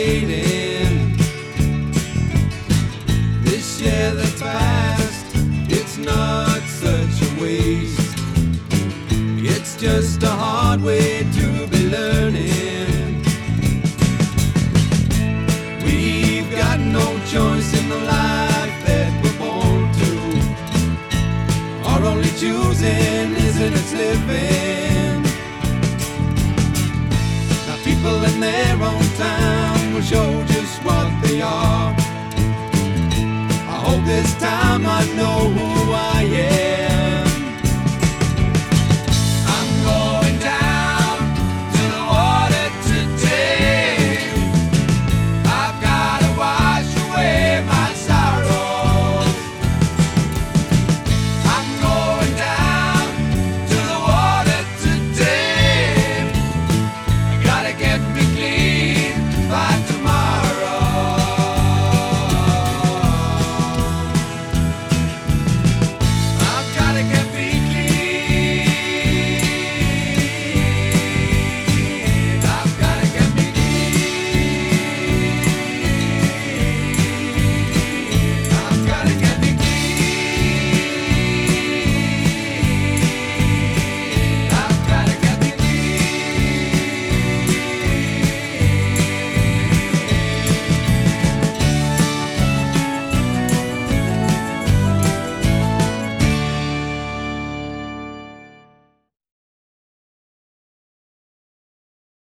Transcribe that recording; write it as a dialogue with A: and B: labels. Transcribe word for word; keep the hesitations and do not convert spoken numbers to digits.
A: waiting. This year that's past, it's not such a waste. It's just a hard way to be learning. We've got no choice in the life that we're born to. Our only choosing is in its living. Now people in their own time will show just what they are. I hope this time I know who I am.